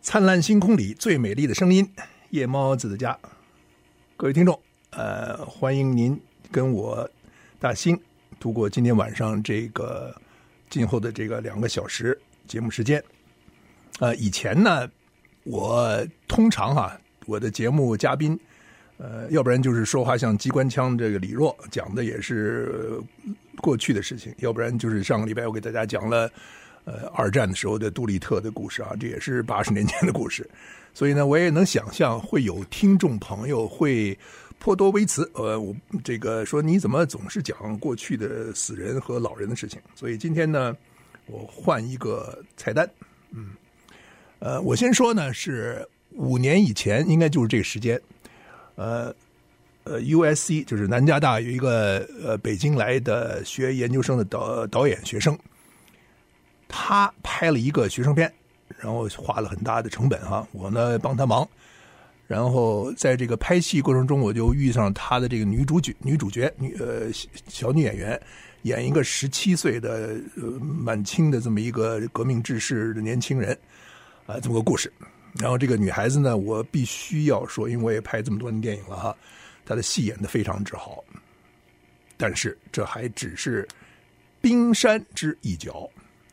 灿烂星空里最美丽的声音，夜猫子的家。各位听众，欢迎您跟我大兴度过今天晚上这个今后的这个2个小时节目时间。以前呢，我通常我的节目嘉宾，要不然就是说话像机关枪这个李若，讲的也是过去的事情，要不然就是上个礼拜我给大家讲了二战的时候的杜立特的故事这也是80年前的故事。所以呢，我也能想象会有听众朋友会颇多微词，我这个说你怎么总是讲过去的死人和老人的事情。所以今天呢，我换一个菜单。我先说呢，是5年以前，应该就是这个时间，USC 就是南加大有一个北京来的学研究生的导演学生，他拍了一个学生片，然后花了很大的成本我呢帮他忙，然后在这个拍戏过程中，我就遇上他的这个女主角小女演员，演一个17岁的满清的这么一个革命志士的年轻人这么个故事。然后这个女孩子呢，我必须要说，因为我也拍这么多年电影了她的戏演得非常之好，但是这还只是冰山之一角。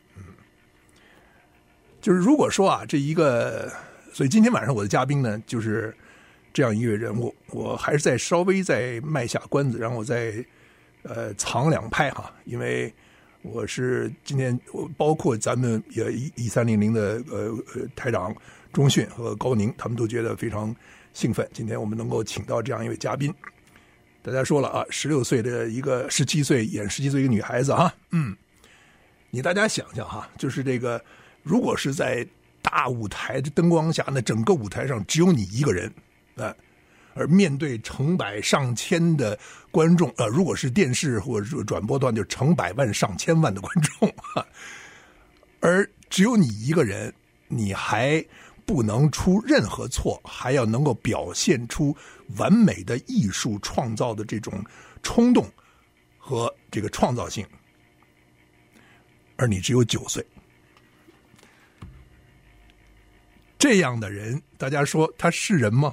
就是如果说这一个，所以今天晚上我的嘉宾呢，就是这样一位人物，我还是稍微再卖下关子，然后我再藏2拍因为我是今天包括咱们也1300的台长钟迅和高宁，他们都觉得非常兴奋，今天我们能够请到这样一位嘉宾。大家说了16岁的一个17岁演17岁一个女孩子你大家想想就是这个，如果是在大舞台的灯光下，那整个舞台上只有你一个人而面对成百上千的观众如果是电视或者转播段，就成百万上千万的观众而只有你一个人，你还不能出任何错，还要能够表现出完美的艺术创造的这种冲动和这个创造性，而你只有9岁。这样的人，大家说他是人吗？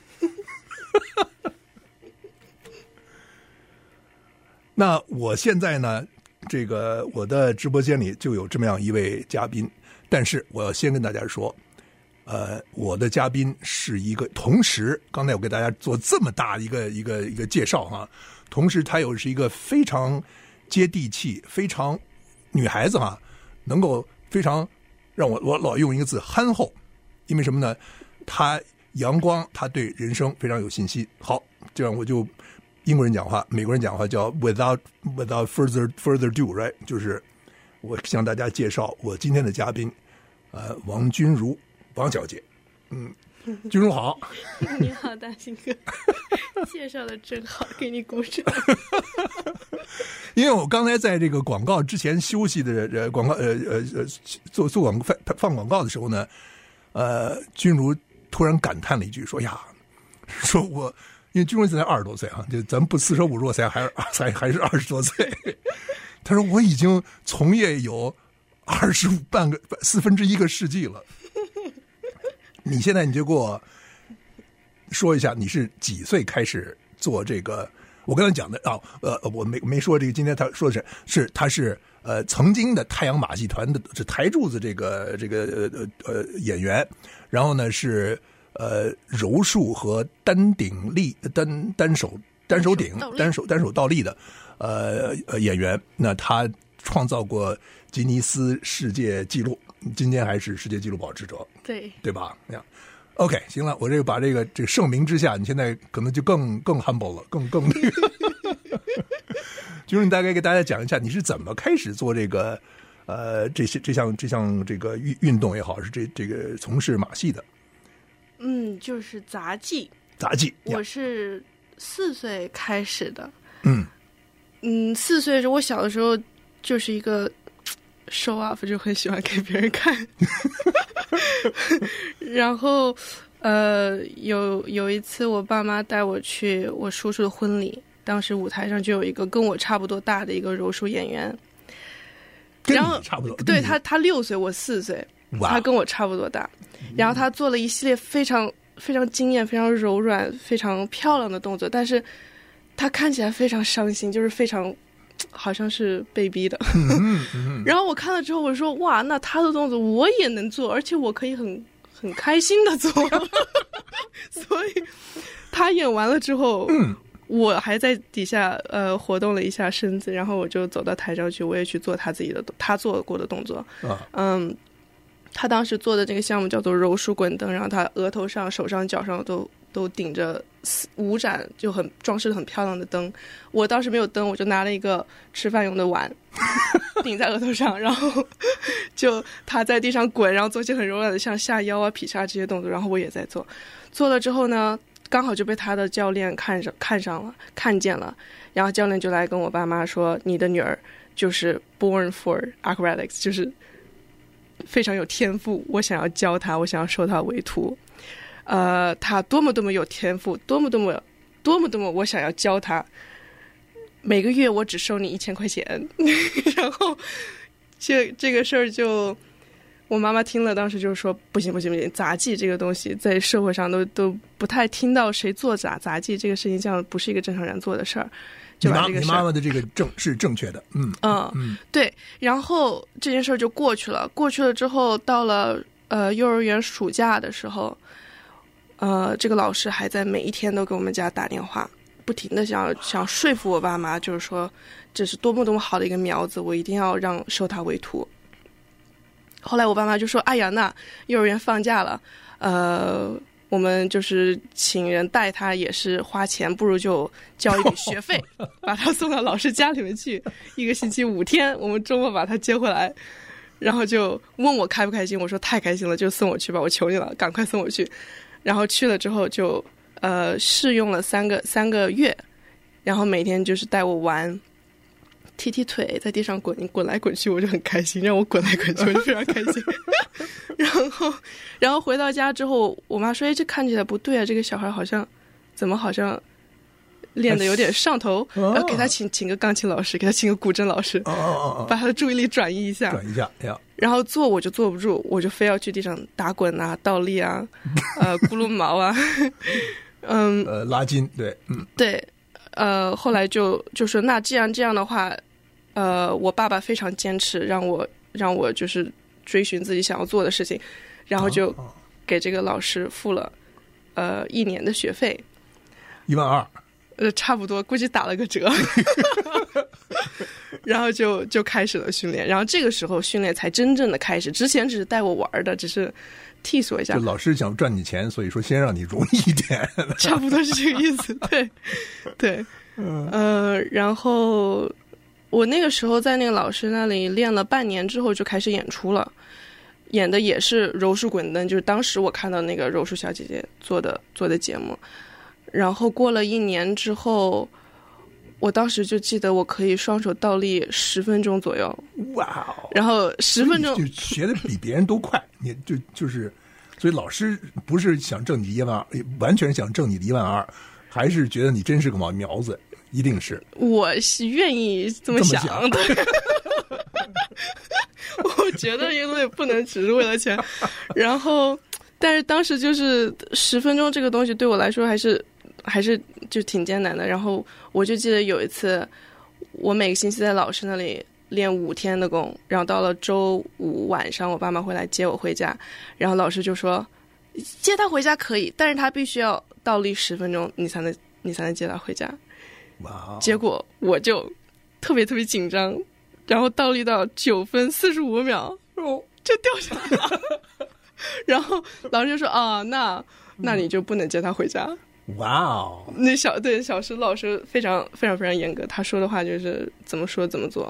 那我现在呢，这个我的直播间里就有这么样一位嘉宾，但是我要先跟大家说，我的嘉宾是一个，同时刚才我给大家做这么大的一个介绍同时他又是一个非常接地气、非常女孩子能够非常让我老用一个字憨厚，因为什么呢？他阳光，他对人生非常有信心。好，这样我就英国人讲话，美国人讲话叫 without further ado， right？ 就是我向大家介绍我今天的嘉宾，王君如王小姐。君如好。 你好，大兴哥，介绍的真好，给你鼓掌。 因为我刚才在这个广告之前休息的广告做广告放广告的时候呢，君如突然感叹了一句，说呀，说我因为君如现在20多岁就咱们不四舍五入才还是20多岁，他说我已经从业有1/4个世纪了。你现在你就给我说一下，你是几岁开始做这个？我刚才讲的我没说这个。今天他说的是他是曾经的太阳马戏团的是台柱子这个演员，然后呢是柔术和单手倒立的演员。那他创造过吉尼斯世界纪录，今天还是世界纪录保持者，对吧？OK， 行了，我这个把这个盛名之下，你现在可能就更 humble 了，更那个。就是你大概给大家讲一下，你是怎么开始做这个这项这个运动也好，是这个从事马戏的？ 就是杂技。我是4岁开始的。4岁的时候，我小的时候就是一个show off，就很喜欢给别人看。然后有一次我爸妈带我去我叔叔的婚礼，当时舞台上就有一个跟我差不多大的一个柔术演员， 跟你差不多， 对他6岁，我4岁， 他跟我差不多大。然后他做了一系列非常非常惊艳、非常柔软、非常漂亮的动作，但是他看起来非常伤心，就是非常好像是被逼的。然后我看了之后我说哇，那他的动作我也能做，而且我可以很开心的做。所以他演完了之后我还在底下活动了一下身子，然后我就走到台上去，我也去做他做过的动作。他当时做的这个项目叫做柔术滚灯，然后他额头上、手上、脚上都顶着5盏就很装饰的很漂亮的灯。我当时没有灯，我就拿了一个吃饭用的碗顶在额头上，然后就他在地上滚，然后做些很柔软的像下腰啊、劈叉这些动作，然后我也在做了之后呢，刚好就被他的教练看见了，然后教练就来跟我爸妈说，你的女儿就是 born for acrobatics， 就是非常有天赋，我想要教她，我想要收她为徒。她多么有天赋，多么我想要教她。每个月我只收你1000块钱。然后这个事儿就我妈妈听了，当时就说不行，杂技这个东西在社会上都不太听到谁做杂技这个事情，这样不是一个正常人做的事儿。就把这个你妈妈的这个是正确的。 对。然后这件事儿就过去了之后，到了幼儿园暑假的时候，这个老师还在每一天都给我们家打电话，不停的想说服我爸妈，就是说这是多么好的一个苗子，我一定要收他为徒。后来我爸妈就说，哎呀，那幼儿园放假了，我们就是请人带他也是花钱，不如就交一笔学费把他送到老师家里面去，1个星期5天，我们周末把他接回来。然后就问我开不开心，我说太开心了，就送我去吧，我求你了，赶快送我去。然后去了之后就试用了3个月，然后每天就是带我玩，踢腿，在地上滚来滚去，我就很开心，让我滚来滚去我就非常开心。然后回到家之后，我妈说，这看起来不对啊，这个小孩好像练得有点上头，要给他请个钢琴老师，给他请个古筝老师，把他的注意力转移一下呀。然后我就坐不住，我就非要去地上打滚啊、倒立啊、咕噜毛啊， 拉筋，对， 对，后来就说，那既然这样的话，我爸爸非常坚持，让我就是追寻自己想要做的事情，然后就给这个老师付了1年的学费 ，12000。 差不多，估计打了个折。然后就开始了训练，然后这个时候训练才真正的开始，之前只是带我玩的，只是替索一下。 就老师想赚你钱，所以说先让你容易一点。 差不多是这个意思，对。然后我那个时候在那个老师那里练了半年之后就开始演出了，演的也是柔术滚灯，就是当时我看到那个柔术小姐姐做的节目。然后过了1年之后，我当时就记得我可以双手倒立10分钟左右。 哇！ 然后10分钟就学的比别人都快，你就是，所以老师不是想挣你12000，完全想挣你的12000，还是觉得你真是个苗子，一定是。 我是愿意这么想的。我觉得因为不能只是为了钱，然后，但是当时就是10分钟这个东西对我来说还是就挺艰难的。然后我就记得有一次，我每个星期在老师那里练5天的功，然后到了周5晚上，我爸妈会来接我回家，然后老师就说，接他回家可以，但是他必须要倒立10分钟，你才能接他回家。 哇！ 结果我就特别紧张，然后倒立到9分45秒，就掉下来了。然后老师就说，那你就不能接他回家。 哇哦！ 那小石老师非常严格，他说的话就是怎么说怎么做。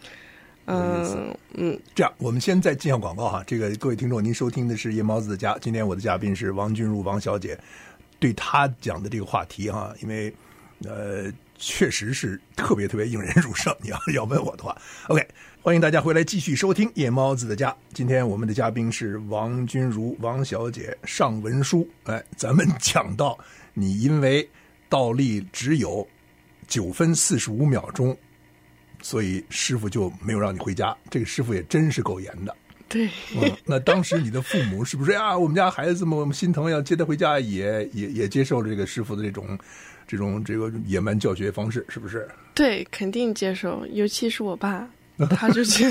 这样，我们先再进下广告哈。这个各位听众，您收听的是夜猫子的家，今天我的嘉宾是王君如王小姐，对她讲的这个话题哈，因为确实是特别引人入胜。你要问我的话 ，OK， 欢迎大家回来继续收听夜猫子的家。今天我们的嘉宾是王君如王小姐上文书，咱们讲到你因为倒立只有9分45秒钟，所以师傅就没有让你回家。这个师傅也真是够严的。 对。 那当时你的父母是不是呀？我们家孩子这么心疼，要接他回家，也接受了这个师傅的这个野蛮教学方式，是不是？ 对，肯定接受，尤其是我爸，他就觉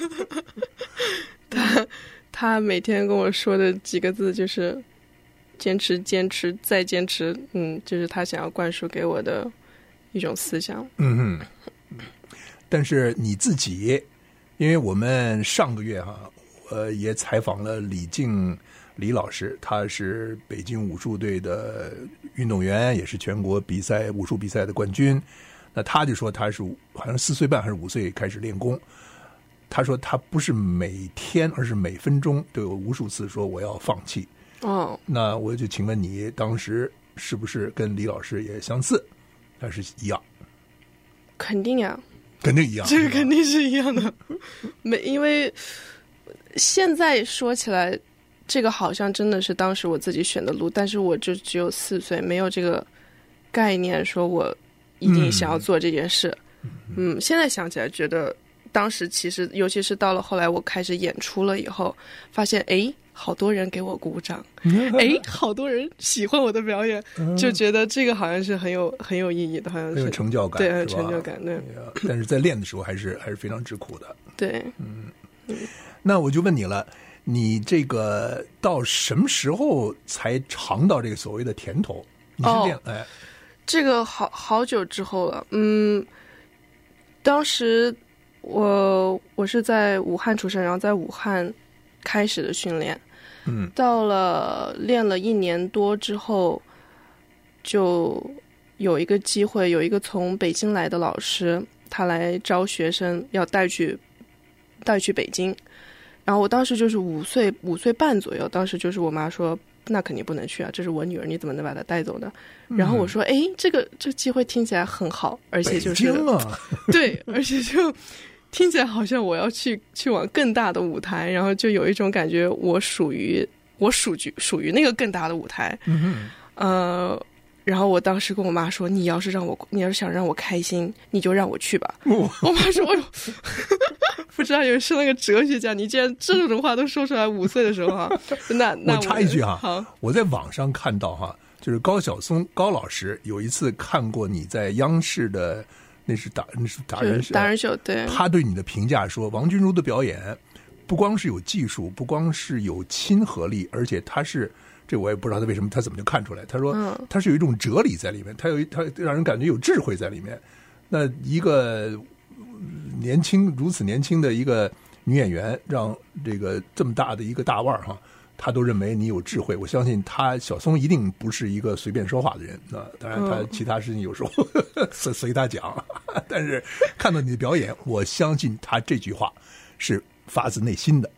得他每天跟我说的几个字就是坚持坚持再坚持，就是他想要灌输给我的一种思想。 但是你自己，因为我们上个月也采访了李老师，他是北京武术队的运动员，也是全国武术比赛的冠军。那他就说他是好像4岁半还是5岁开始练功。他说他不是每天，而是每分钟都有无数次说我要放弃。那我就请问你，当时是不是跟李老师也相似，还是一样？ 肯定呀， 肯定一样， 这个肯定是一样的。因为现在说起来，这个好像真的是当时我自己选的路，但是我就只有4岁，没有这个概念，说我一定想要做这件事。现在想起来，觉得当时其实，尤其是到了后来我开始演出了以后，发现好多人给我鼓掌，好多人喜欢我的表演，就觉得这个好像是很有意义的，好像是很有成就感， 对，很有成就感，对。 但是在练的时候还是非常吃苦的， 对。 那我就问你了，你这个到什么时候才尝到这个所谓的甜头？你是练这个好久之后了，当时我是在武汉出生，然后在武汉开始的训练，到了练了1年多之后，就有一个机会，有一个从北京来的老师，他来招学生，要带去北京。然后我当时就是5岁半左右，当时就是我妈说，那肯定不能去啊，这是我女儿，你怎么能把她带走呢？然后我说，这个机会听起来很好，而且就是北京啊， 对，而且就听起来好像我要去往更大的舞台，然后就有一种感觉，我属于那个更大的舞台。然后我当时跟我妈说，你要是想让我开心，你就让我去吧。我妈说，不知道有是那个哲学家，你既然这种话都说出来，5岁的时候那我插一句好， 我在网上看到就是高晓松高老师有一次看过你在央视的那是达人秀， 对， 他对你的评价说，王君如的表演不光是有技术，不光是有亲和力，而且他是。这我也不知道他怎么就看出来。他说他是有一种哲理在里面，他让人感觉有智慧在里面。那一个如此年轻的一个女演员，让这个这么大的一个大腕他都认为你有智慧。我相信小松一定不是一个随便说话的人啊。当然他其他事情有时候随他讲，但是看到你的表演，我相信他这句话是发自内心的。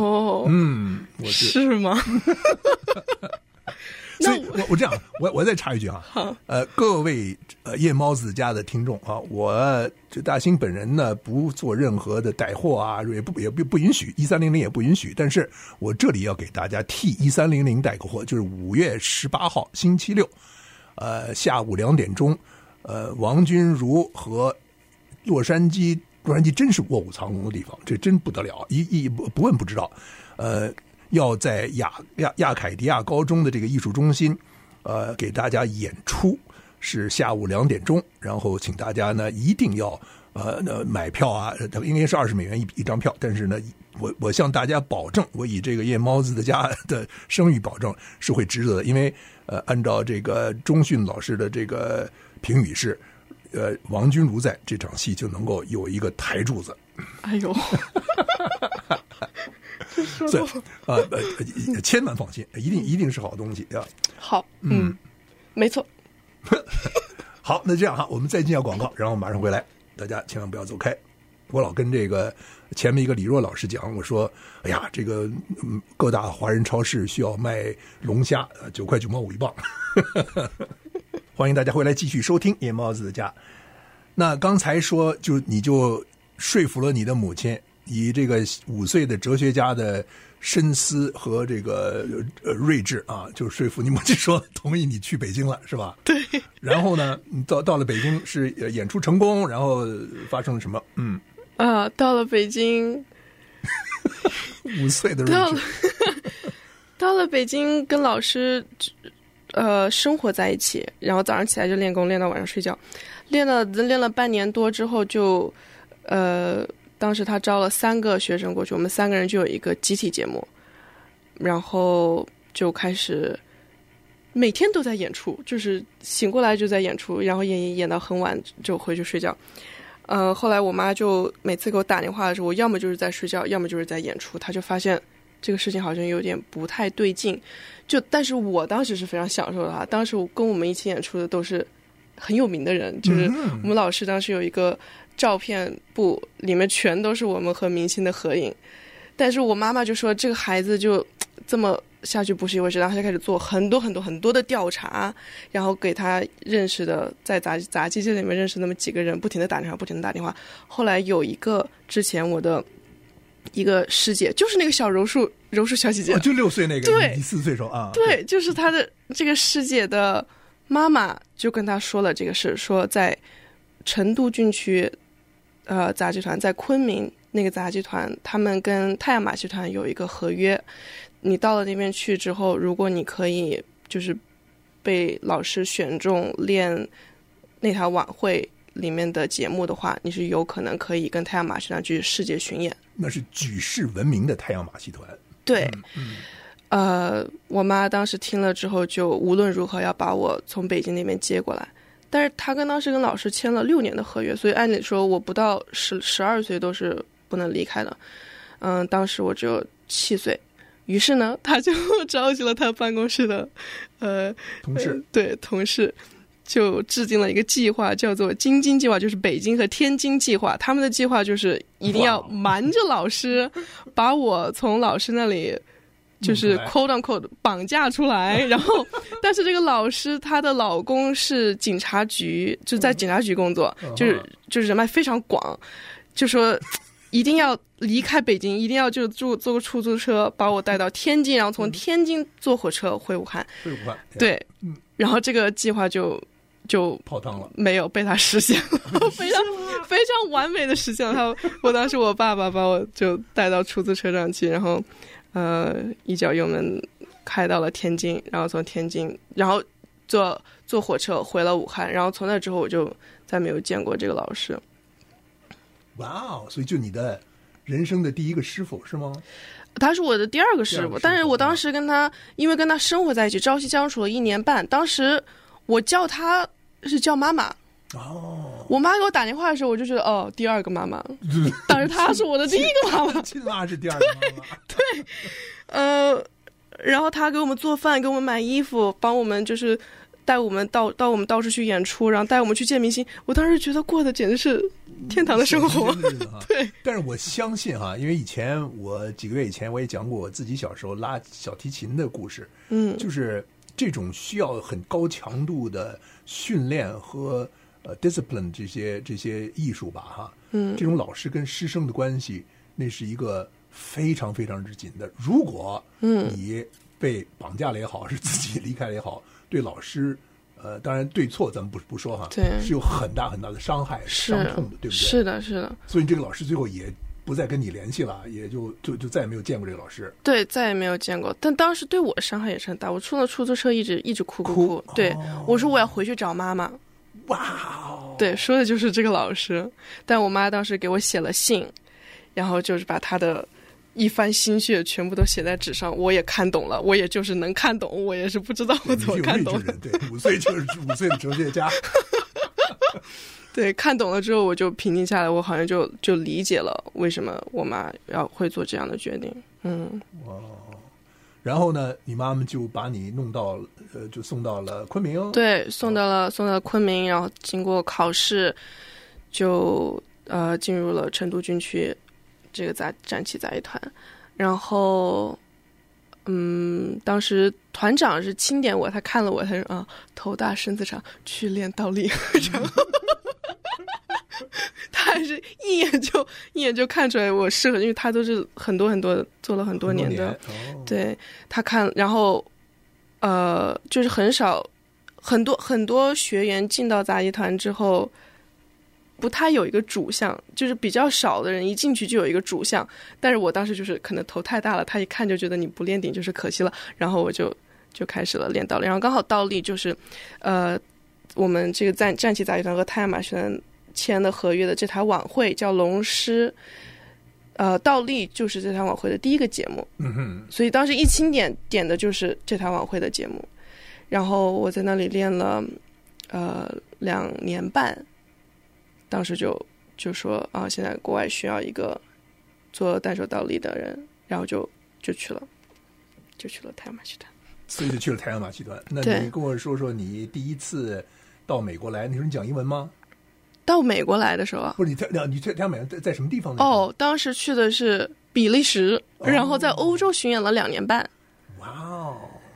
是吗？ 所以我这样，我再插一句各位夜猫子家的听众我这大兴本人呢不做任何的带货也不允许，1300也不允许，但是我这里要给大家替1300带个货，就是5月18号星期六，下午2点钟，王君如和洛杉矶真是卧虎藏龙的地方，这真不得了，不问不知道。要在亚凯迪亚高中的这个艺术中心，给大家演出，是下午2点钟。然后请大家呢一定要买票应该是$20一张票，但是呢，我向大家保证，我以这个夜猫子的家的声誉保证是会值得的，因为按照这个钟迅老师的这个评语是。王君如在这场戏就能够有一个台柱子。 哎呦， 所以千万放心，一定是好东西啊。 好，没错。 好，那这样我们再进下广告，然后马上回来，大家千万不要走开。我老跟这个前面一个李若老师讲，我说，哎呀，这个各大华人超市需要卖龙虾，9块9毛5一磅。欢迎大家回来继续收听夜猫子的家。那刚才说，你就说服了你的母亲，以这个5岁的哲学家的深思和这个睿智就说服你母亲说同意你去北京了，是吧？ 对。 然后呢，到了北京是演出成功，然后发生了什么？ 到了北京 5岁的到了北京跟老师生活在一起，然后早上起来就练功，练到晚上睡觉，练了半年多之后就当时他招了3个学生过去，我们3个人就有一个集体节目，然后就开始每天都在演出，就是醒过来就在演出，然后演到很晚就回去睡觉。后来我妈就每次给我打电话的时候，我要么就是在睡觉，要么就是在演出，她就发现这个事情好像有点不太对劲。但是我当时是非常享受的哈，当时跟我们一起演出的都是很有名的人，就是我们老师当时有一个照片簿，里面全都是我们和明星的合影。但是我妈妈就说这个孩子就这么下去不是一回事，然后他就开始做很多的调查，然后给他认识的在杂技界里面认识那么几个人不停的打电话。后来有一个之前我的一个师姐，就是那个小柔术小姐姐， 就6岁那个， 对 ，4岁时候啊， 对，就是她的这个师姐的妈妈就跟她说了这个事，说在成都军区杂技团，在昆明那个杂技团，他们跟太阳马戏团有一个合约，你到了那边去之后，如果你可以就是被老师选中练那条晚会里面的节目的话，你是有可能可以跟太阳马戏团去世界巡演。 那是举世闻名的太阳马戏团。 对，我妈当时听了之后，就无论如何要把我从北京那边接过来。但是她当时跟老师签了6年的合约，所以按理说我不到12岁都是不能离开的。当时我只有7岁，于是呢，他就召集了他办公室的同事， 对同事，就制定了一个计划，叫做京津计划，就是北京和天津计划。他们的计划就是一定要瞒着老师，把我从老师那里就是 quote unquote 绑架出来。然后但是这个老师她的老公是警察局，就在警察局工作，就是人脉非常广，就说一定要离开北京，一定要就坐个出租车把我带到天津，然后从天津坐火车回武汉。对，然后这个计划就泡汤了， 没有被他实现了，非常完美的实现了。我当时我爸爸把我就带到出租车上去，然后一脚油门开到了天津，然后从天津然后坐火车回了武汉，然后从那之后我就再没有见过这个老师。 哇哦，所以就你的人生的第一个师傅是吗？ 他是我的第2个师傅，但是我当时因为跟他生活在一起，朝夕相处了1年半，当时我叫他是叫妈妈。我妈给我打电话的时候，我就觉得第2个妈妈，但是她是我的第1个妈妈， 亲妈是第2个妈妈。 对，然后她给我们做饭，给我们买衣服，帮我们就是带我们到我们到处去演出，然后带我们去见明星。我当时觉得过的简直是天堂的生活。对， 但是我相信哈，因为我几个月以前我也讲过我自己小时候拉小提琴的故事，就是这种需要很高强度的训练和discipline 这些艺术吧哈，这种老师跟师生的关系，那是一个非常非常之紧的。如果你被绑架了也好，是自己离开了也好，对老师当然对错咱们不说哈， 对， 是有很大很大的伤害伤痛的，对不对？ 是的，是的。 所以这个老师最后也不再跟你联系了，也就再也没有见过这个老师。 对，再也没有见过。但当时对我的伤害也是很大，我出了出租车一直哭。对，我说我要回去找妈妈。 哇， 对，说的就是这个老师。但我妈当时给我写了信，然后就是把她的一番心血全部都写在纸上，我也看懂了，我也就是能看懂，我也是不知道我怎么看懂的。 对，5岁就是5岁的哲学家。 对，看懂了之后我就平静下来，我好像就理解了为什么我妈会做这样的决定。 然后呢，你妈妈就把你弄到就送到了昆明。 对，送到了昆明，然后经过考试，就进入了成都军区这个战旗杂技团。然后当时团长是钦点我，他看了我，他说头大身子长，去练倒立。然后他还是一眼就看出来我适合，因为他都是很多做了很多年的。对，他看，然后就是很多学员进到杂技团之后， 不太有一个主项，就是比较少的人一进去就有一个主项，但是我当时就是可能头太大了，他一看就觉得你不练鼎就是可惜了，然后我就开始了练倒立，然后刚好倒立就是我们这个战旗杂技团和太阳马戏团签的合约的这台晚会叫龙狮，倒立就是这台晚会的第一个节目，所以当时一清点的就是这台晚会的节目，然后我在那里练了2年半，当时就说啊，现在国外需要一个做单手倒立的人，然后就去了太阳马戏团， 所以就去了太阳马戏团。那你跟我说说你第一次到美国来，那时候你讲英文吗？ 到美国来的时候啊， 不是你太阳美在什么地方呢？ 当时去的是比利时，然后在欧洲巡演了2年半。 哇哦！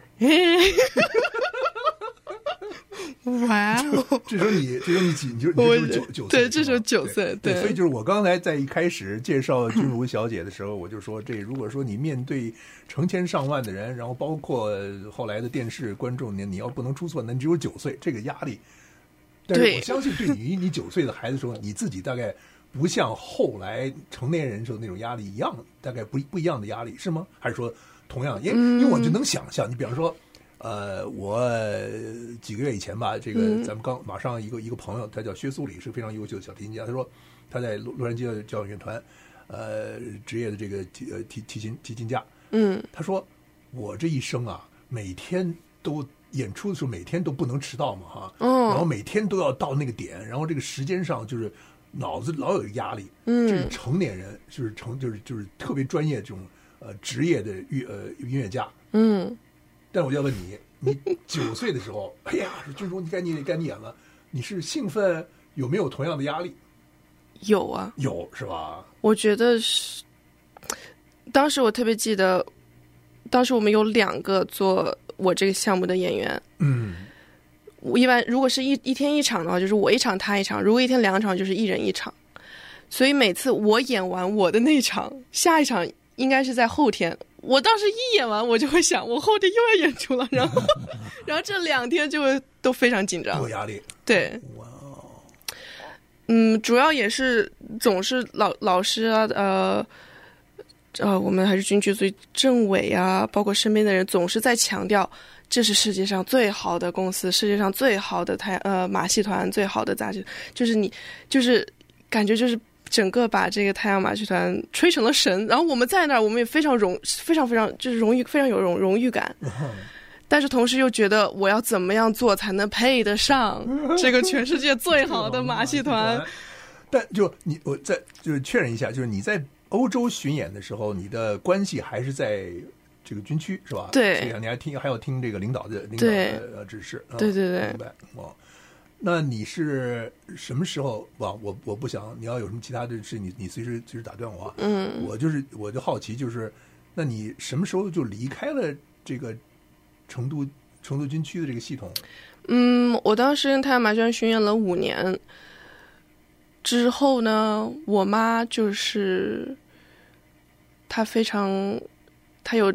哇哦！ 这时候你就是9岁， 对，这时候9岁， 对，所以就是我刚才在一开始介绍君如小姐的时候，我就说，如果说你面对成千上万的人，然后包括后来的电视观众，你要不能出错，那你只有9岁，这个压力。但是我相信，对于你9岁的孩子说，你自己大概不像后来成年人时候那种压力一样，大概不一样的压力是吗？还是说同样？因为我就能想象，你比方说。我几个月以前吧，这个咱们刚马上一个朋友，他叫薛苏里，是个非常优秀的小提琴家。他说他在洛杉矶的交响乐团，职业的这个提琴家。他说我这一生啊，每天都演出的时候，每天都不能迟到嘛，哈，然后每天都要到那个点，然后这个时间上就是脑子老有压力。这是成年人，就是特别专业这种职业的音乐家。但我就要问你9岁的时候，哎呀，君如，该你演了，你是兴奋，有没有同样的压力？ 有啊， 有是吧？我觉得是，当时我特别记得，当时我们有2个做我这个项目的演员，我一般如果是一天1场的话，就是我1场他1场；如果1天2场，就是1人1场。所以每次我演完我的那场，下一场应该是在后天。我当时一演完，我就会想，我后天又要演出了，然后这2天就会都非常紧张， 有压力。 对，哇，主要也是总是老师啊，我们还是军区，所以政委啊，包括身边的人总是在强调，这是世界上最好的公司，世界上最好的马戏团，最好的杂技，就是你就是感觉就是。整个把这个太阳马戏团吹成了神，然后我们在那儿，我们也非常就是荣誉，非常有荣誉感。但是同时又觉得我要怎么样做才能配得上这个全世界最好的马戏团？ 但我再就是确认一下，就是你在欧洲巡演的时候，你的关系还是在这个军区是吧？ 对， 所以你还要听这个领导的指示。 对， 明白哦。那你是什么时候？我不想你要有什么其他的事，你随时打断我啊。我就好奇，就是那你什么时候就离开了这个成都军区的这个系统？ 我当时跟太阳马戏团巡演了5年之后呢，我妈就是她有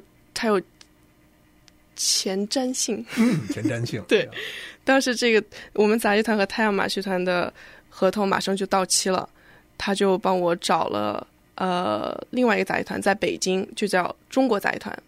前瞻性， 前瞻性， 对。当时这个我们杂技团和太阳马戏团的合同马上就到期了，他就帮我找了另外一个杂技团在北京，就叫中国杂技团。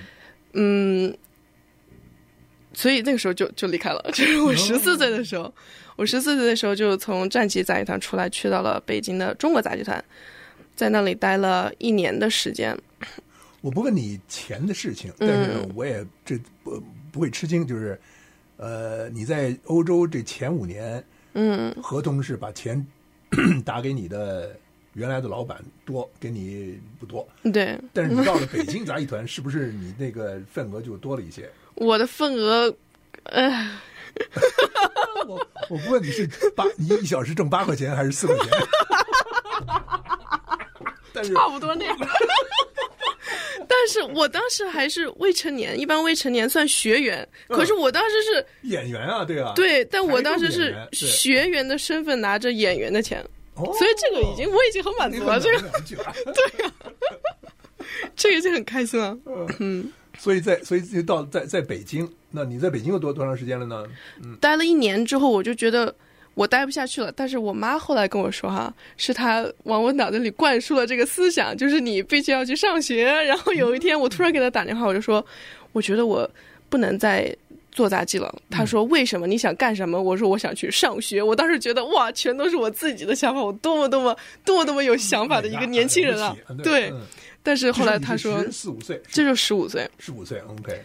所以那个时候就离开了，就是我14岁的时候，我14岁的时候就从战旗杂技团出来，去到了北京的中国杂技团，在那里待了1年的时间。 我不问你钱的事情，但是我也不会吃惊，就是你在欧洲这前5年，合同是把钱打给你的原来的老板多，给你不多。对，但是你到了北京杂技团，是不是你那个份额就多了一些？ 我的份额， 我不问你是你1小时挣8块钱还是4块钱，但是差不多那样。但是我当时还是未成年，一般未成年算学员，可是我当时是演员啊，对啊， 对，但我当时是学员的身份，拿着演员的钱，所以这个我已经很满足了，这个对呀，这个就很开心了， 所以就到在北京，那你在北京有多长时间了呢？ 待了1年之后，我就觉得我待不下去了。但是我妈后来跟我说哈，是她往我脑子里灌输了这个思想，就是你必须要去上学。然后有一天我突然给她打电话，我就说我觉得我不能再做杂技了。她说为什么？你想干什么？我说我想去上学。我当时觉得哇，全都是我自己的想法，我多么有想法的一个年轻人啊！对。但是后来她说 14-15岁， 这就15岁 ，15岁 ，OK。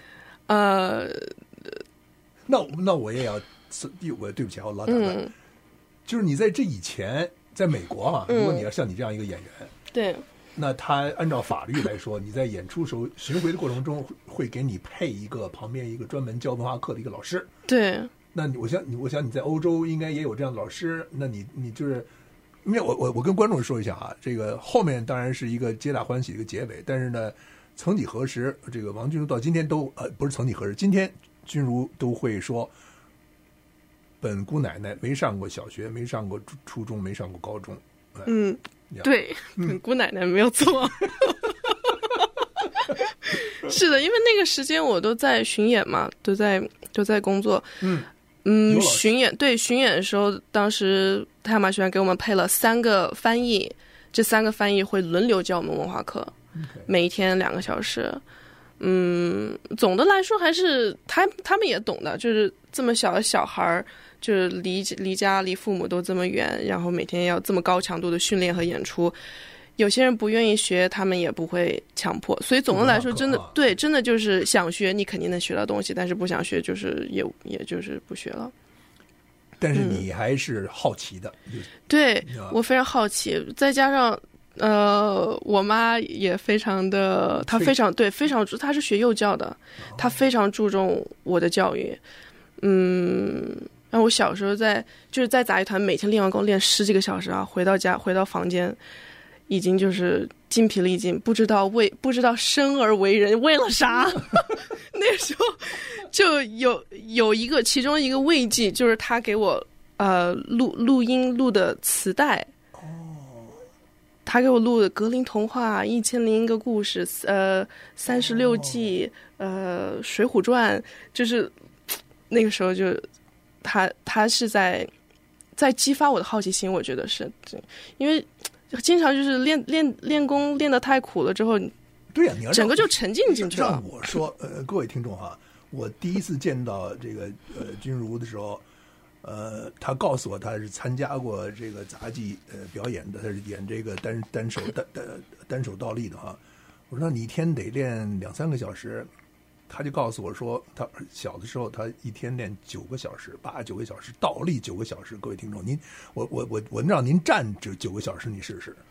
那我也要，我对不起啊，我老打断。就是你在这以前，在美国啊，如果你要像你这样一个演员， 对， 那他按照法律来说，你在演出时候巡回的过程中会给你配一个旁边一个专门教文化课的一个老师。 对， 那我想你在欧洲应该也有这样的老师。那你就是因为我跟观众说一下啊，这个后面当然是一个皆大欢喜的一个结尾，但是呢，曾几何时，这个王君如到今天都不是曾几何时，今天君如都会说，本姑奶奶没上过小学，没上过初中，没上过高中。 对，本姑奶奶没有错。是的，因为那个时间我都在巡演嘛，都在工作。巡演的时候，当时太阳马学院给我们配了3个翻译，这3个翻译会轮流教我们文化课，每一天2个小时。总的来说还是他们也懂的，就是这么小的小孩，就是离家离父母都这么远，然后每天要这么高强度的训练和演出。有些人不愿意学，他们也不会强迫，所以总的来说，真的就是想学，你肯定能学到东西，但是不想学，就是也就是不学了。 但是你还是好奇的， 对，我非常好奇，再加上我妈也非常的，她非常她是学幼教的，她非常注重我的教育。然后我小时候在杂技团，每天练完功练10几个小时啊，回到房间。已经就是精疲力尽，不知道生而为人为了啥。那时候就有其中一个慰藉，就是他给我录音录的磁带。他给我录的格林童话、1001个故事、36季、水浒传，就是那个时候就他是在激发我的好奇心，我觉得是，因为经常就是练功练得太苦了之后， 对呀，你要整个就沉浸进去了。 让我说，各位听众哈，我第一次见到这个君如的时候，他告诉我他是参加过这个杂技表演的，他是演这个单手倒立的哈。我说你一天得练2-3个小时。他就告诉我说，他小的时候他一天练9个小时，8-9个小时，倒立9个小时。各位听众，我让您站9个小时，你试试。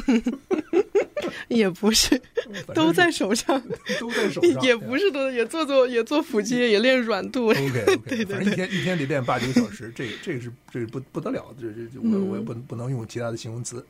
也不是，都在手上，也不是都也做腹肌，也练软度。 OK， 对，反正一天得练8-9个小时，这是不得了，我也不能用其他的形容词。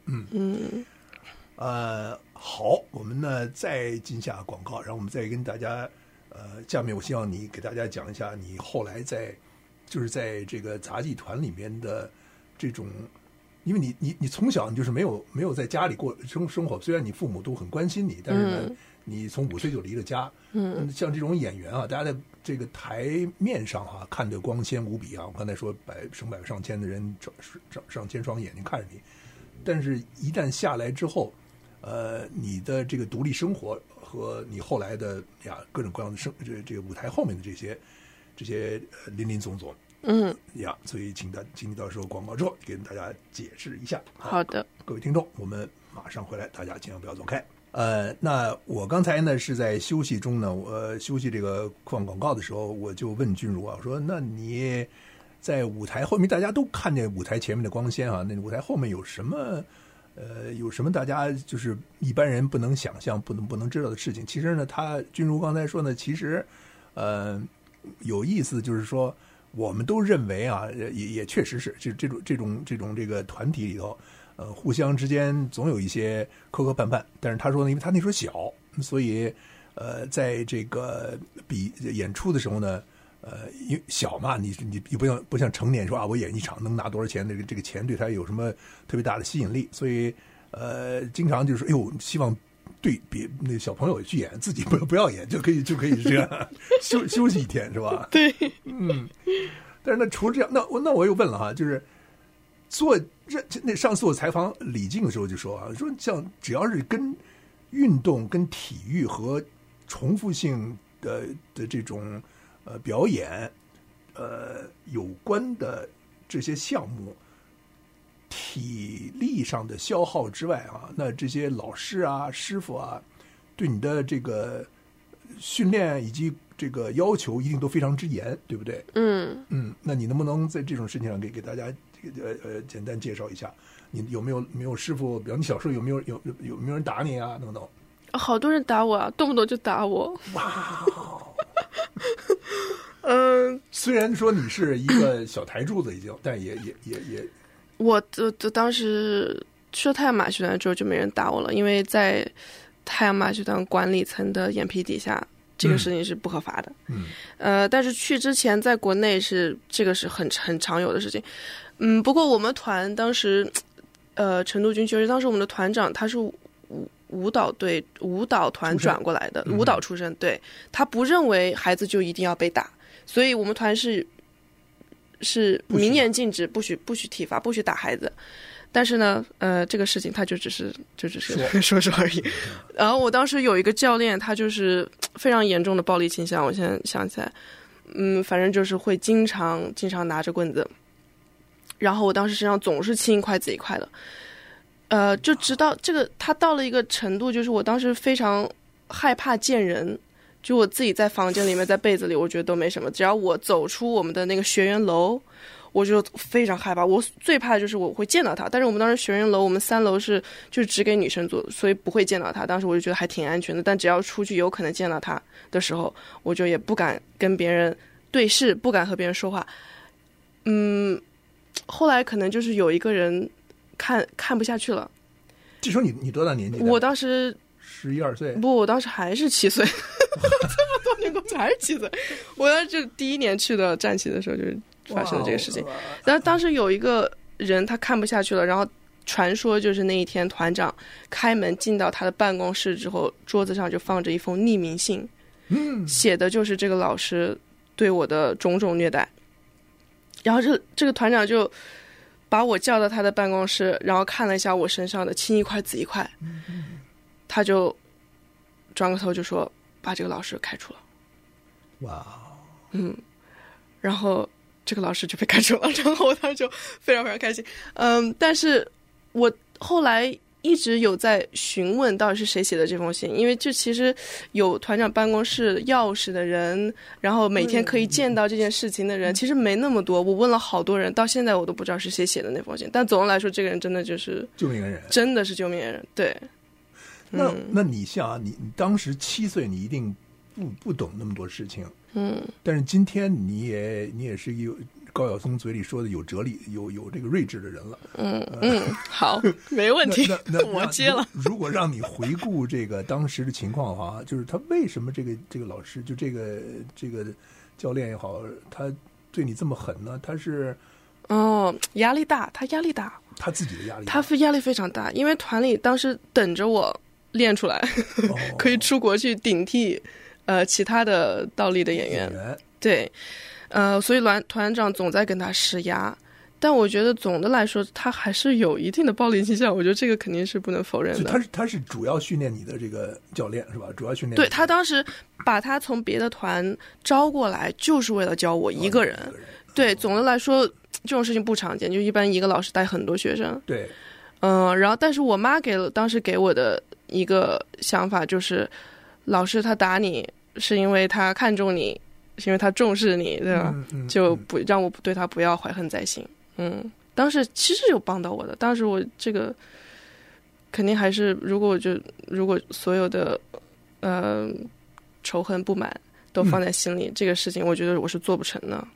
好，我们呢再进下广告，然后我们再跟大家。下面我希望你给大家讲一下你后来在这个杂技团里面的这种，因为你从小你就是没有在家里过生活，虽然你父母都很关心你，但是呢，你从5岁就离了家。像这种演员啊，大家在这个台面上啊看得光鲜无比啊，我刚才说成百上千的人，上千双眼睛看着你，但是一旦下来之后，你的这个独立生活。和你后来的各种各样的这个舞台后面的这些林林总总，所以请你到时候广告之后给大家解释一下。 好的， 各位听众，我们马上回来，大家千万不要走开。那我刚才呢是在休息中呢，我休息这个放广告的时候，我就问君如啊，我说那你在舞台后面，大家都看见舞台前面的光鲜啊，那舞台后面有什么大家就是一般人不能想象、不能知道的事情？其实呢，君如刚才说呢，其实有意思，就是说我们都认为啊，也确实是，就这种这个团体里头，互相之间总有一些磕磕绊绊。但是他说呢，因为他那时候小，所以在这个演出的时候呢。因为小嘛，你不像成年说啊，我演一场能拿多少钱？这个钱对他有什么特别大的吸引力？所以经常就是说，希望对那小朋友去演，自己不要演，就可以这样休息一天，是吧？ 对， 但是呢，除了这样，那我又问了哈，就是那上次我采访李静的时候就说啊，说像只要是跟运动、跟体育和重复性的这种表演有关的这些项目，体力上的消耗之外啊，那这些老师啊、师傅啊，对你的这个训练以及这个要求一定都非常之严，对不对？那你能不能在这种事情上给大家简单介绍一下？你有没有师傅？比方你小时候有没有人打你啊？等等。 好多人打我啊，动不动就打我。 哇！虽然说你是一个小台柱子已经，但也。 我当时去了太阳马戏团之后就没人打我了，因为在太阳马戏团管理层的眼皮底下，这个事情是不合法的。但是去之前在国内这个是很常有的事情。不过我们团当时，成都军区，当时我们的团长他是舞蹈团转过来的，舞蹈出身，对，他不认为孩子就一定要被打，所以我们团是明言禁止，不许体罚，不许打孩子。但是呢，这个事情他就只是说而已。然后我当时有一个教练，他就是非常严重的暴力倾向，我现在想起来，反正就是会经常拿着棍子，然后我当时身上总是青一块紫一块的，就直到他到了一个程度，就是我当时非常害怕见人。就我自己在房间里面，在被子里，我觉得都没什么。只要我走出我们的那个学员楼，我就非常害怕。我最怕的就是我会见到他。但是我们当时学员楼，我们3楼就是只给女生坐，所以不会见到他。当时我就觉得还挺安全的。但只要出去有可能见到他的时候，我就也不敢跟别人对视，不敢和别人说话。后来可能就是有一个人看不下去了。 这时候你多大年纪？ 我当时 11、12岁。 不，我当时还是7岁。这么多年过去还是7岁。我当时就第1年去的战旗的时候，就是发生了这个事情。然后当时有一个人他看不下去了，然后传说就是那一天团长开门进到他的办公室之后，桌子上就放着一封匿名信，写的就是这个老师对我的种种虐待。然后这个团长就把我叫到他的办公室，然后看了一下我身上的青一块紫一块，他就转过头就说把这个老师开除了。 哇， 然后这个老师就被开除了，然后我当时就非常非常开心。但是我后来一直有在询问到底是谁写的这封信，因为就其实有团长办公室钥匙的人，然后每天可以见到这件事情的人，其实没那么多。我问了好多人，到现在我都不知道是谁写的那封信。但总的来说，这个人真的就是救命恩人， 真的是救命恩人。对。 那你像啊，你当时7岁，你一定不懂那么多事情，但是今天你也是一个高晓松嘴里说的有哲理、有这个睿智的人了。 好，没问题，我接了。 如果让你回顾这个当时的情况的话，就是他为什么这个老师，就这个教练也好，他对你这么狠呢？他是压力大，他压力大， 他自己的压力大， 他压力非常大，因为团里当时等着我练出来，可以出国去顶替其他的倒立的演员。对，所以团长总在跟他施压，但我觉得总的来说他还是有一定的暴力倾向，我觉得这个肯定是不能否认的。 他是主要训练你的这个教练是吧？主要训练。 对，他当时把他从别的团招过来，就是为了教我一个人。对，总的来说这种事情不常见，就一般一个老师带很多学生。 对， 然后但是我妈当时给我的一个想法就是，老师他打你是因为他看重你，是因为他重视你，对吧？就不让我对他不要怀恨在心。当时其实有帮到我的，当时我这个肯定还是如果所有的仇恨不满都放在心里，这个事情我觉得我是做不成的。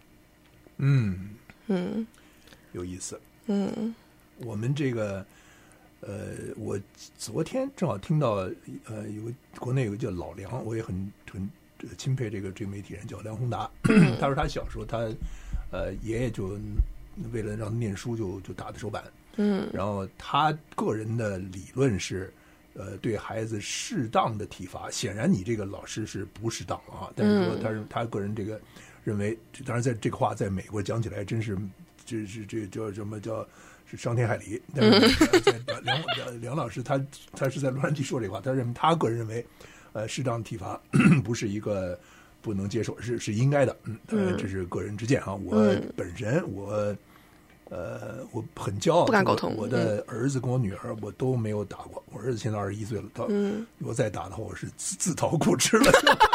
有意思。我们这个我昨天正好听到国内有个叫老梁，我也很钦佩这个媒体人叫梁宏达。他说他小时候他爷爷就为了让他念书就打的手板。然后他个人的理论是对孩子适当的体罚。显然你这个老师是不适当啊，但是说他个人这个认为，当然在这个话在美国讲起来真是这是这叫什么叫是伤天害理。但是梁老师他是在洛杉矶说这话，他个人认为，适当体罚不是一个不能接受，是应该的。这是个人之见啊。我本人我很骄傲， 不敢沟通。 我的儿子跟我女儿我都没有打过。我儿子现在21岁了，如果再打的话，我是自讨苦吃了。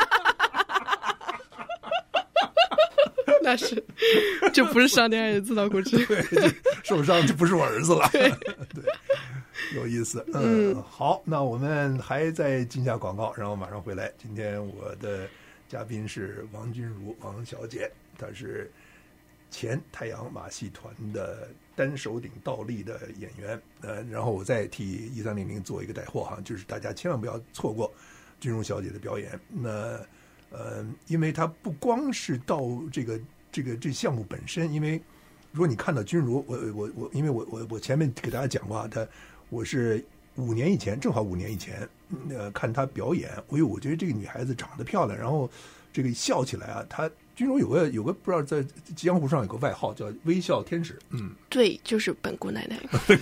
那是，就不是伤天害理，自讨苦吃。 对，受伤就不是我儿子了。对，有意思。好，那我们还再进下广告，然后马上回来。今天我的嘉宾是王君如王小姐，她是前太阳马戏团的单手顶倒立的演员。然后我再替1300做一个带货哈，就是大家千万不要错过君如小姐的表演。那因为她不光是到这项目本身，因为如果你看到君如，因为我前面给大家讲过，我是5年以前，正好5年以前，看她表演，我觉得这个女孩子长得漂亮，然后这个笑起来啊，君如有个不知道在江湖上有个外号叫微笑天使。 对，就是本姑奶奶。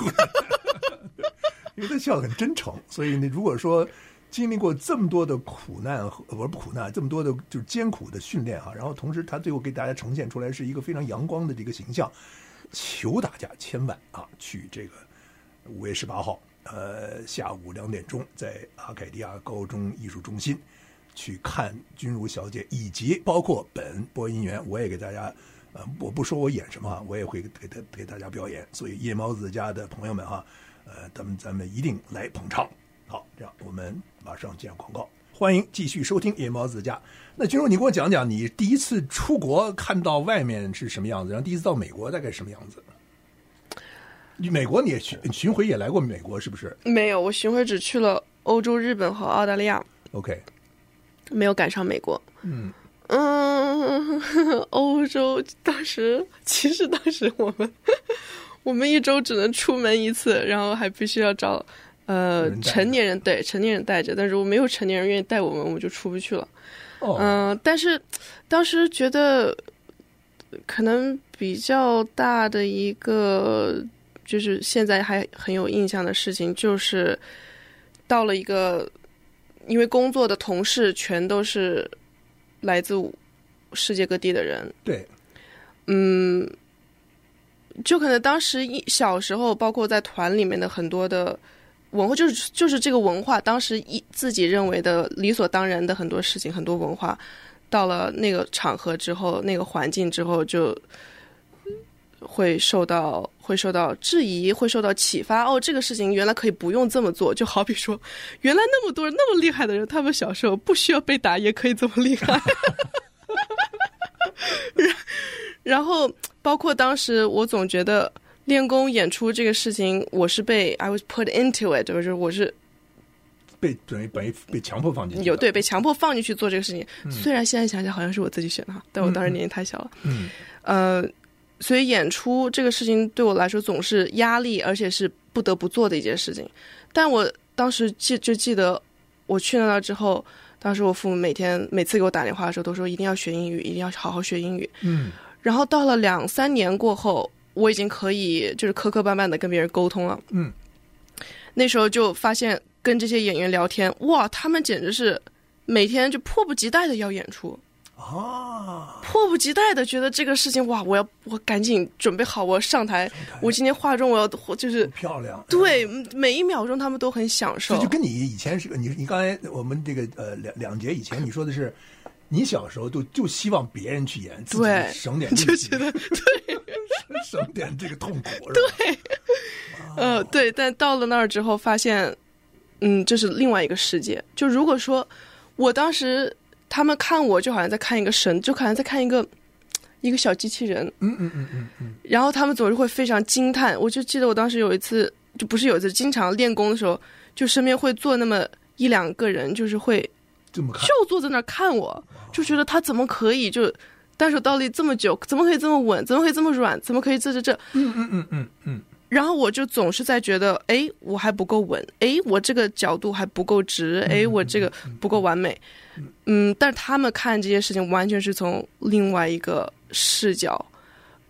因为她笑得很真诚，所以你如果说经历过这么多的苦难这么多的就是艰苦的训练然后同时他最后给大家呈现出来是一个非常阳光的这个形象，求大家千万去这个5月18号下午2点钟在阿凯迪亚高中艺术中心去看君如小姐，以及包括本播音员，我也给大家我不说我演什么我也会给大家表演，所以夜猫子家的朋友们咱们一定来捧场。好，这样我们马上进入广告，欢迎继续收听夜猫子家。那君如，你给我讲讲你第一次出国看到外面是什么样子，然后第一次到美国大概什么样子？美国你也巡回也来过美国是不是？ 没有，我巡回只去了欧洲、日本和澳大利亚。 OK， 没有赶上美国。欧洲当时我们一周只能出门一次，然后还必须要找成年人带着，但是我没有成年人愿意带我们就出不去了。但是当时觉得可能比较大的一个就是现在还很有印象的事情，就是到了一个因为工作的同事全都是来自世界各地的人。 对， 就可能当时小时候包括在团里面的很多的文化，就是这个文化当时自己认为的理所当然的很多事情，很多文化到了那个场合之后，那个环境之后，就会受到质疑，会受到启发。这个事情原来可以不用这么做，就好比说原来那么多人那么厉害的人，他们小时候不需要被打也可以这么厉害。然后包括当时我总觉得练功演出这个事情，我是I was put into it， 就是我是被强迫放进去， 对，被强迫放进去做这个事情。虽然现在想想好像是我自己选的，但我当时年纪太小了。所以演出这个事情对我来说总是压力，而且是不得不做的一件事情。但我当时就记得我去那之后，当时我父母每次给我打电话的时候都说一定要学英语，一定要好好学英语。然后到了2-3年过后，我已经可以就是磕磕绊绊的跟别人沟通了。那时候就发现跟这些演员聊天，哇，他们简直是每天就迫不及待的要演出迫不及待的觉得这个事情，哇，我赶紧准备好，我要上台，我今天化妆，我要就是漂亮。 对，每一秒钟他们都很享受。 就跟你以前是你刚才我们这个两节以前你说的是。你小时候就希望别人去演，自己省点力气， 就觉得对， 省点这个痛苦。 对，对，但到了那儿之后发现，这是另外一个世界。就如果说我当时他们看我就好像在看一个神，就好像在看一个小机器人。然后他们总是会非常惊叹。我就记得我当时有一次，就不是有一次，经常练功的时候，就身边会坐那么1-2个人，就是会就坐在那儿看我。就觉得他怎么可以就单手倒立这么久，怎么可以这么稳，怎么可以这么软，怎么可以这然后我就总是在觉得，我还不够稳，我这个角度还不够直，我这个不够完美。但是他们看这些事情完全是从另外一个视角，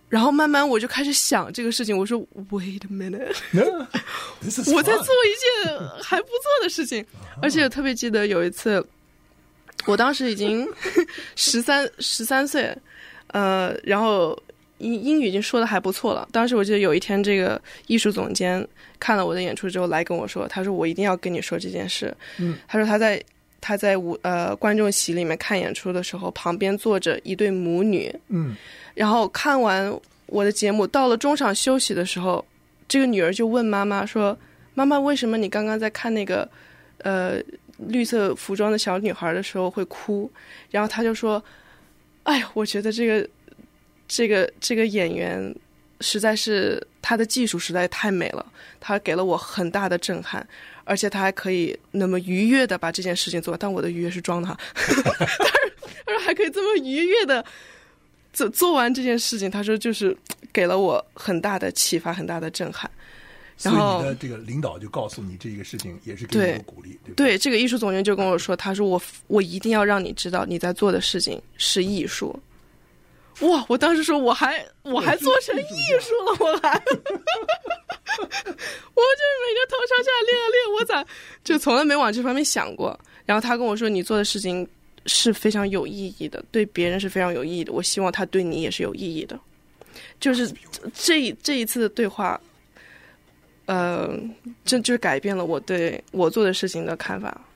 然后慢慢我就开始想这个事情，我说 Wait a minute， 我在做一件还不错的事情，而且我特别记得有一次，我当时已经13岁，然后英语已经说的还不错了。当时我记得有一天，这个艺术总监看了我的演出之后来跟我说，他说我一定要跟你说这件事。他说他在观众席里面看演出的时候，旁边坐着一对母女。然后看完我的节目，到了中场休息的时候，这个女儿就问妈妈说：“妈妈，为什么你刚刚在看那个绿色服装的小女孩的时候会哭？”然后她就说：“哎呀，我觉得这个演员实在是她的技术实在太美了，她给了我很大的震撼，而且她还可以那么愉悦的把这件事情做，但我的愉悦是装的哈，但是还可以这么愉悦的。”做完这件事情，他说就是给了我很大的启发，很大的震撼。然后所以你的这个领导就告诉你这个事情也是给你鼓励，对不对？对，这个艺术总监就跟我说，他说我一定要让你知道你在做的事情是艺术。哇！我当时说我还做成艺术了，我就是每个头朝下练，我咋就从来没往这方面想过。然后他跟我说，你做的事情是非常有意义的，对别人是非常有意义的，我希望他对你也是有意义的。就是这一次的对话，这就是改变了我对我做的事情的看法。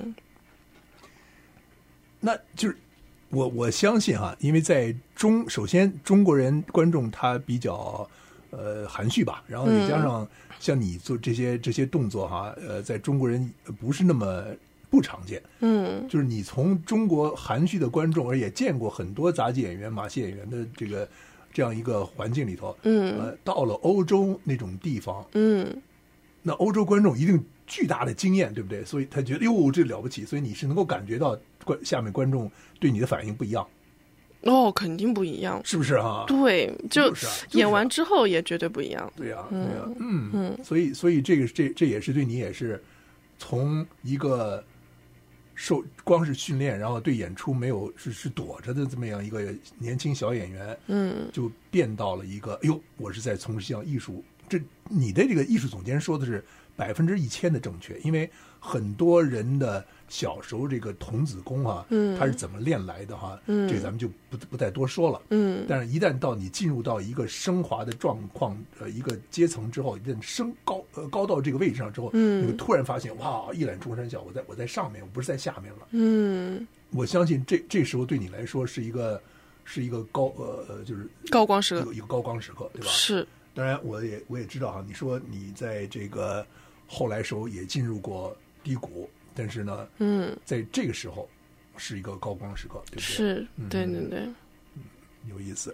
那就是我相信哈，因为在首先中国人观众他比较含蓄吧，然后再加上像你做这些动作哈，在中国人不是那么不常见。就是你从中国含蓄的观众，而也见过很多杂技演员、马戏演员的这样一个环境里头，到了欧洲那种地方，那欧洲观众一定巨大的经验，对不对？所以他觉得哟，这了不起，所以你是能够感觉到下面观众对你的反应不一样。 哦，肯定不一样， 是不是啊？ 对，就是演完之后也绝对不一样。 对呀，对呀，所以这也是对你也是从一个光是训练，然后对演出没有是躲着的这么样一个年轻小演员，就变到了一个我是在从事项艺术。你的这个艺术总监说的是1000%的正确，因为很多人的小时候这个童子功啊，他是怎么练来的哈，这个咱们就不再多说了。但是一旦到你进入到一个升华的状况，一个阶层之后，一旦升高到这个位置上之后，你会突然发现哇，一览众山小，我在上面，我不是在下面了。我相信这时候对你来说是一个就是高光时刻， 有一个高光时刻，对吧？ 是。 当然我也知道哈，你说你在这个后来时候也进入过低谷，但是呢，在这个时候是一个高光时刻，对不对？ 是，对对对， 有意思，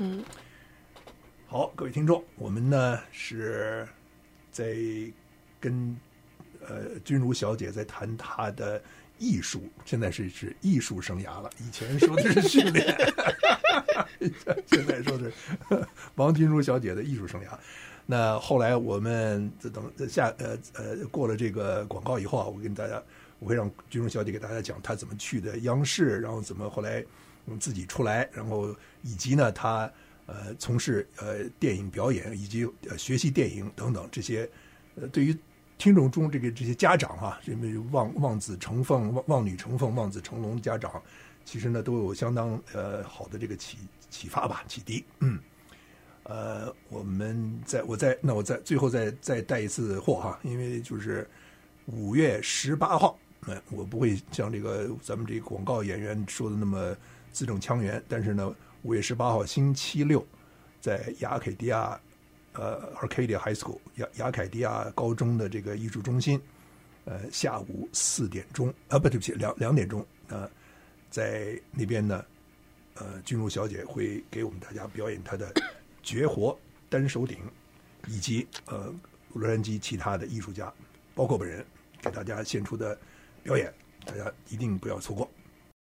好，各位听众，我们呢是在跟君如小姐在谈她的艺术，现在是艺术生涯了，以前说的是训练。现在说是王君如小姐的艺术生涯。那后来我们等过了这个广告以后啊，我会让君如小姐给大家讲她怎么去的央视，然后怎么后来自己出来，然后以及呢她从事电影表演以及学习电影等等这些对于听众中这些家长啊，这望子成凤、望女成凤、望子成龙家长，其实呢都有相当好的这个启发吧，启迪。我在最后再带一次货哈，因为就是5月18号，我不会像这个咱们这个广告演员说的那么字正腔圆，但是呢5月18号星期六，在雅凯迪亚Arcadia High School 雅凯迪亚高中的这个艺术中心，下午4点钟对不起2点钟在那边呢，君如小姐会给我们大家表演她的绝活单手顶，以及洛杉矶其他的艺术家，包括本人给大家献出的表演，大家一定不要错过。